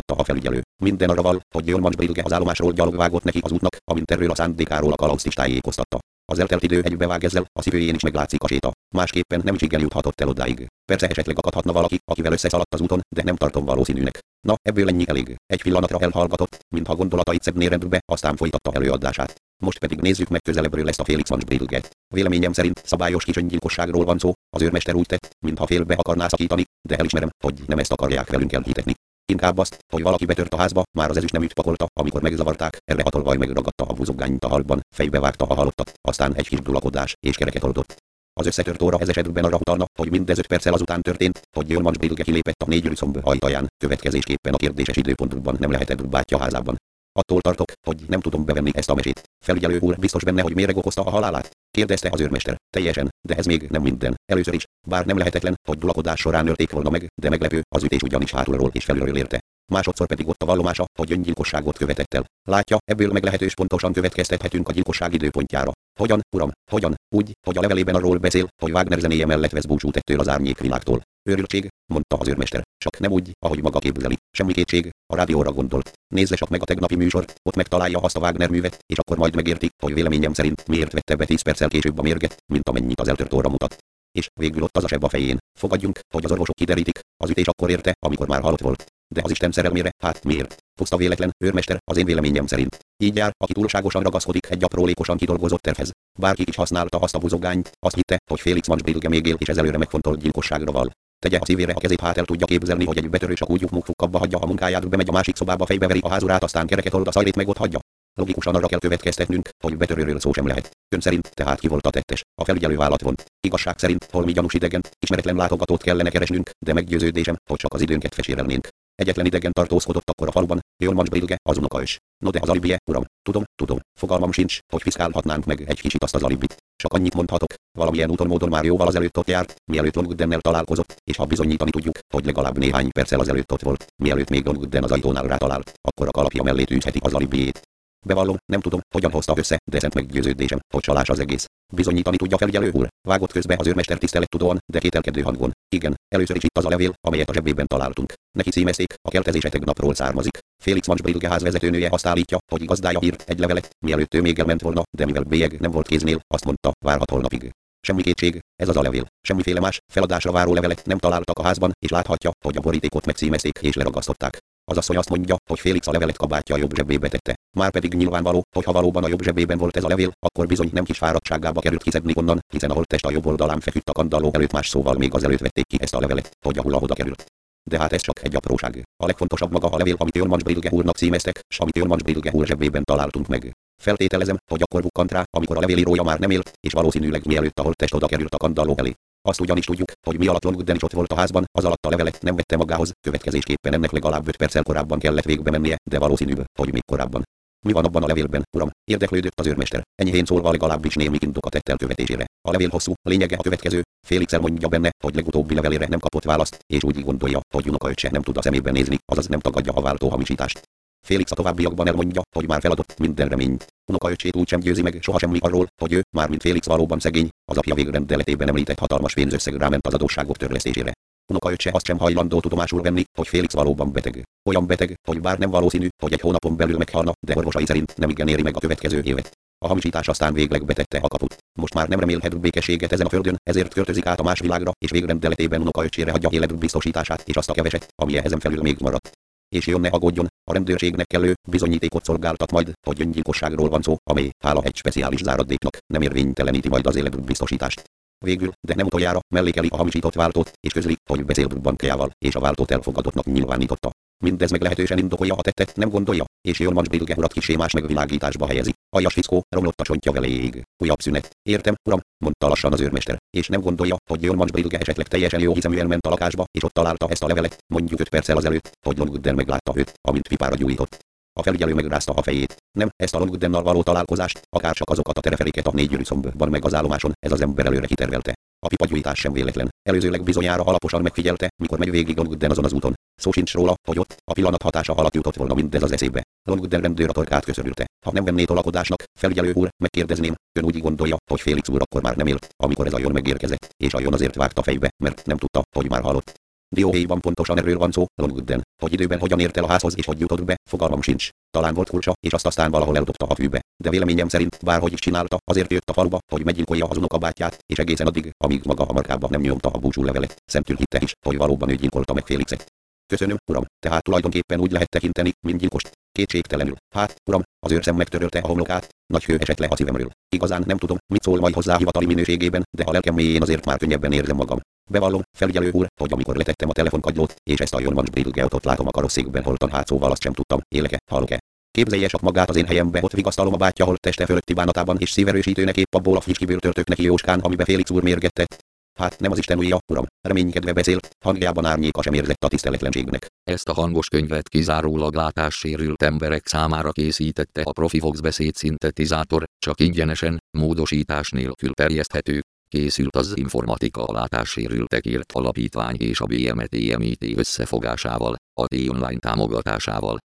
folytatta a felügyelő. Minden arra val, hogy Jolmans Brilge az állomásról gyalogvágott neki az útnak, amint erről a szándékáról a kalauzt is tájékoztatta. Az eltelt idő egybevág ezzel, a szívőjén is meglátszik a séta. Másképpen nem is juthatott el odáig. Persze esetleg akadhatna valaki, akivel összeszaladt az úton, de nem tartom valószínűnek. Na, ebből ennyi elég. Egy pillanatra elhallgatott, mintha gondolatait szedné rendbe, aztán folytatta előadását. Most pedig nézzük meg közelebbről ezt a Felix Mans Brilget. Véleményem szerint szabályos kis öngyilkosságról van szó, az őrmester úgy tett, mintha félbe akarná szakítani, de elismerem, hogy nem ezt akarják velünk elhitetni. Inkább azt, hogy valaki betört a házba, már az ezüstneműt pakolta, amikor megzavarták, erre hatolvaj megragadta a buzogányt a halban, fejbe vágta a halottat, aztán egy kis dulakodás és kereket oldott. Az összetört óra ez esetben arra utalna, hogy mindez 5 perccel azután történt, hogy Jolmans Brilge kilépett a 4 szomb ajtaján, következésképpen a kérdéses időpontban nem lehetett bátyja házában. Attól tartok, hogy nem tudom bevenni ezt a mesét. Felügyelő úr biztos benne, hogy méreg okozta a halálát? Kérdezte az őrmester. Teljesen, de ez még nem minden. Először is, bár nem lehetetlen, hogy dulakodás során ölték volna meg, de meglepő, az ütés ugyanis hátulról és felülről érte. Másodszor pedig ott a vallomása, hogy öngyilkosságot követett el. Látja, ebből meglehetős pontosan következtethetünk a gyilkosság időpontjára. Hogyan, uram, hogyan? Úgy, hogy a levelében arról beszél, hogy Wagner zenéje mellett vesz búcsút ettől az árnyékvilágtól. Őrültség, mondta az őrmester, csak nem úgy, ahogy maga képzeli. Semmi kétség, a rádióra gondolt. Nézze csak meg a tegnapi műsort, ott megtalálja azt a Wagner művet, és akkor majd megérti, hogy véleményem szerint miért vette be 10 perccel később a mérget, mint amennyit az eltört óra mutat. És végül ott az a seb a fején. Fogadjunk, hogy az orvosok kiderítik, az ütés akkor érte, amikor már halott volt. De az Isten szerelmére, hát miért? Puszta véletlen, őrmester, az én véleményem szerint. Így jár, aki túlságosan ragaszkodik egy aprólékosan kidolgozott tervhez. Bárki is használta azt a buzogányt, azt hitte, hogy Felix Mans Brilge még él és ez előre megfontolt gyilkosságra val. Tegye a szívére a kezét, hát el tudja képzelni, hogy egy betörő csak úgy abba hagyja a munkáját, bemegy a másik szobába, fejbeveri a házurát, aztán kereket old, a szajlét meg ott hagyja. Logikusan arra kell következtetnünk, hogy betörőről szó sem lehet. Ön szerint tehát ki volt a tettes? A felügyelő vállat vont. Igazság szerint holmi gyanús idegen, ismeretlen látogatót kellene keresnünk, de meggyőződésem, hogy csak az időnket fesérelnénk. Egyetlen idegen tartózkodott akkor a faluban, Jolmans Brilge, az unokaös. No de az alibije, uram, tudom, fogalmam sincs, hogy fiszkálhatnánk meg egy kicsit azt az alibit. Csak annyit mondhatok, valamilyen úton módon már jóval azelőtt ott járt, mielőtt Longdennel találkozott, és ha bizonyítani tudjuk, hogy legalább néhány perccel azelőtt ott volt, mielőtt még Longden az ajtónál rátalált, akkor a kalapja mellé tűzheti az alibijét. Bevallom, nem tudom, hogyan hozta össze, de szent meggyőződésem, hogy csalás az egész. Bizonyítani tudja, felügyelő úr? Vágott közbe az őrmester tisztelettudóan, de kételkedő hangon. Igen, először is itt az a levél, amelyet a zsebében találtunk. Neki címezték, a keltezése tegnapról származik. Felix Mans Brilge házvezetőnője azt állítja, hogy gazdája írt egy levelet, mielőtt ő még elment volna, de mivel bélyeg nem volt kéznél, azt mondta, várhat holnapig. Semmi kétség, ez az a levél. Semmiféle más, feladásra váró levelet nem találtak a házban, és láthatja, hogy a borítékot megcímezték és leragasztották. Az asszony azt mondja, hogy Felix a levelet kabátja jobb zsebébe tette. Márpedig nyilvánvaló, hogy ha valóban a jobb zsebében volt ez a levél, akkor bizony nem kis fáradtságába került kiszedni onnan, hiszen a holttest a jobb oldalán feküdt a kandalló előtt, más szóval még azelőtt vették ki ezt a levelet, hogy ahol oda került. De hát ez csak egy apróság. A legfontosabb maga a levél, amit Jolmans Brilge úrnak címeztek, s amit Jolmans Brilge úr zsebében találtunk meg. Feltételezem, hogy akkor bukkant rá, amikor a levélírója már nem élt, és valószínűleg mielőtt a holttest oda került a kandalló elé. Azt ugyanis tudjuk, hogy mi alatt Longden is ott volt a házban, az alatt a levelet nem vette magához, következésképpen ennek legalább 5 perccel korábban kellett végbe mennie, de valószínűbb, hogy még korábban. Mi van abban a levélben, uram? Érdeklődött az őrmester. Enyhén szólva legalábbis némi indok a tett elkövetésére. A levél hosszú, lényege a következő. Felix elmondja benne, hogy legutóbbi levelére nem kapott választ, és úgy gondolja, hogy unokaöccse nem tud a szemébe nézni, azaz nem tagadja a váltó hamisítást. Felix a továbbiakban elmondja, hogy már feladott minden reményt. Unokaöccsét úgy sem győzi meg sohasem arról, hogy ő, mármint Felix valóban szegény, az apja végrendeletében említett hatalmas pénzösszeg ráment az adósságok törlesztésére. Unokaöccse azt sem hajlandó tudomásul venni, hogy Felix valóban beteg. Olyan beteg, hogy bár nem valószínű, hogy egy hónapon belül meghalna, de orvosai szerint nem igen éri meg a következő évet. A hamisítás aztán végleg betette a kaput. Most már nem remélhet békességet ezen a földön, ezért költözik át a más világra, és végrendeletében unokaöccsére hagyja életbiztosítását és azt a keveset, ami ezen felül még maradt. És jön ne aggódjon, a rendőrségnek kellő bizonyítékot szolgáltat majd, hogy öngyilkosságról van szó, amely, hála egy speciális záradéknak, nem érvényteleníti majd az életbiztosítást. Végül, de nem utoljára, mellékeli a hamisított váltót, és közli, hogy beszélt bankjával, és a váltót elfogadottnak nyilvánította. Mindez meglehetősen indokolja a tettet, nem gondolja, és Jolmans Brilge urat kissé más megvilágításba helyezi. Aljas fickó, romlott a csontja veléig. Újabb szünet. Értem, uram, mondta lassan az őrmester, és nem gondolja, hogy Jolmans Brilge esetleg teljesen jó hiszeműen ment a lakásba, és ott találta ezt a levelet, mondjuk 5 perccel azelőtt, hogy Longden meglátta őt, amint pipára gyújtott. A felügyelő megrázta a fejét. Nem, ezt a Longdennal való találkozást, akár csak azokat a terefeléket a 4 szombban meg az állomáson, ez az ember előre kitervelte. A pipagyújtás sem véletlen. Előzőleg bizonyára alaposan megfigyelte, mikor megy végig Longden azon az úton. Szó sincs róla, hogy ott, a pillanat hatása alatt jutott volna mindez az eszébe. Longden rendőr a torkát köszörülte. Ha nem venné tolakodásnak, felügyelő úr, megkérdezném, ön úgy gondolja, hogy Felix úr akkor már nem élt, amikor ez a Jon megérkezett, és a Jon azért vágta fejbe, mert nem tudta, hogy már halott. Dióhéjban pontosan erről van szó, Longwooden. Hogy időben hogyan ért el a házhoz és hogy jutott be, fogalmam sincs. Talán volt furcsa, és azt aztán valahol eldobta a fűbe. De véleményem szerint bárhogy is csinálta, azért jött a faluba, hogy meggyilkolja az unokabátyját, és egészen addig, amíg maga a markába nem nyomta a búcsúlevelet, szemtől hitte is, hogy valóban ő gyilkolta meg Félixet. Köszönöm, uram, tehát tulajdonképpen úgy lehet tekinteni, mint gyilkost. Kétségtelenül. Hát, uram, az őrszem megtörölte a homlokát, nagy hő esett le a szívemről. Igazán nem tudom, mit szól majd hozzá hivatali minőségében, de a lelkem mélyén azért már könnyebben érzem magam. Bevallom, felügyelő úr, hogy amikor letettem a telefonkagylót, és ezt a Jormans Bridgeot látom a karosszékben holtan hátszóval, azt sem tudtam, élek-e, halok-e. Képzelje csak magát az én helyembe, ott vigasztalom a bátyja holt teste fölötti bánatában, és szíverősítőnek épp abból a fricskiből törtök neki jóskán, amibe Félix úr mérgetett. Hát nem az Isten újja, uram, reménykedve beszélt, hangjában árnyéka sem érzett a tiszteletlenségnek. Ezt a hangos könyvet kizárólag látássérült emberek számára készítette a Profivox beszédszintetizátor, csak ingyenesen, módosítás nélkül terjeszthető. Készült az Informatika a látássérültekért alapítvány és a BMT összefogásával, a T-Online támogatásával.